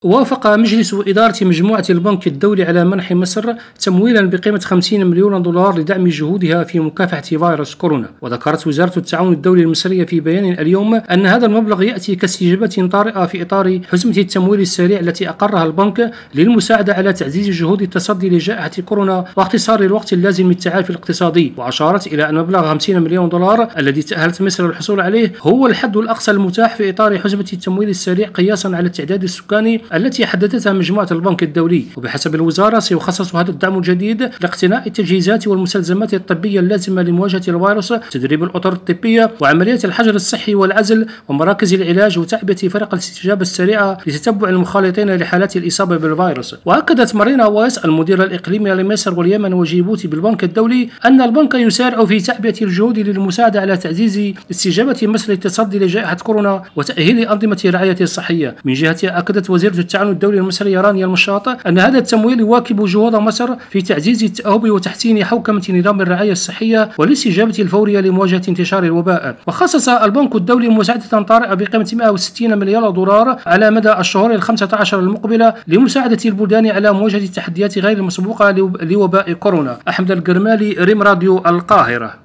وافق مجلس إدارة مجموعة البنك الدولي على منح مصر تمويلا بقيمة 50 مليون دولار لدعم جهودها في مكافحة فيروس كورونا. وذكرت وزارة التعاون الدولي المصرية في بيان اليوم أن هذا المبلغ يأتي كاستجابة طارئة في إطار حزمة التمويل السريع التي أقرها البنك للمساعدة على تعزيز جهود التصدي لجائحة كورونا واختصار الوقت اللازم للتعافي الاقتصادي. وأشارت إلى أن مبلغ 50 مليون دولار الذي تأهلت مصر للحصول عليه هو الحد الأقصى المتاح في إطار حزمة التمويل السريع قياسا على التعداد السكاني التي حددتها مجموعة البنك الدولي. وبحسب الوزارة سيخصص هذا الدعم الجديد لاقتناء التجهيزات والمستلزمات الطبية اللازمة لمواجهة الفيروس، تدريب الأطر الطبية وعمليات الحجر الصحي والعزل ومراكز العلاج وتعبئة فرق الاستجابة السريعة لتتبع المخالطين لحالات الإصابة بالفيروس. وأكدت مارينا وايس المدير الإقليمي لمصر واليمن وجيبوتي بالبنك الدولي أن البنك يسارع في تعبئة الجهود للمساعدة على تعزيز استجابة مصر للتصدي لجائحة كورونا وتأهيل أنظمة الرعاية الصحية. من جهتها أكدت وزيرة التعاون الدولي المصرية رانيا المشاط أن هذا التمويل يواكب جهود مصر في تعزيز التأهب وتحسين حوكمة نظام الرعاية الصحية والاستجابة الفورية لمواجهة انتشار الوباء. وخصص البنك الدولي مساعدة طارئة بقيمة 160 مليار دولار على مدى الشهور 15 المقبلة لمساعدة البلدان على مواجهة التحديات غير المسبوقة لوباء كورونا. أحمد القرمالي، ريم راديو، القاهرة.